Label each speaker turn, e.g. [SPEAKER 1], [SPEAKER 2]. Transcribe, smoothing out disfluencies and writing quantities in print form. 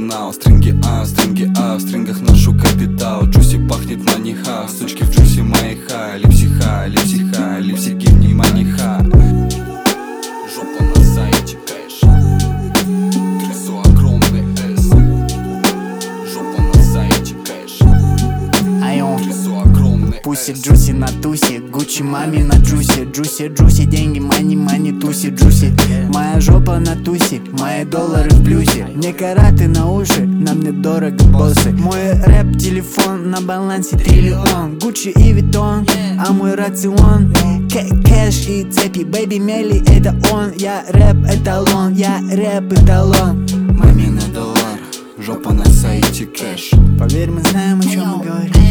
[SPEAKER 1] канал. Стринги А, в стрингах ношу капитал. Джуси пахнет маниха, сучки в джуси мои ха. Липсиха, липсиха, липсики вниманиха. Жопа на сайте кэш. Трясу огромный эс. Жопа на сайте кэш. Трясу огромный эс.
[SPEAKER 2] Пуси джуси на тусе, Гуччи маме на джусе. Джуси, джуси, деньги, мани, мани, туси, джуси. Моя жопа на тусе, мои доллары в плюсе. Мне караты на уши, нам недорого боссы. Мой рэп-телефон на балансе триллион. Гуччи и Виттон, а мой рацион кэш и цепи, бэйби мели, это он. Я рэп-эталон, я рэп-эталон.
[SPEAKER 1] Маме на доллар, жопа на сайте кэш.
[SPEAKER 2] Поверь, мы знаем, о чем мы говорим.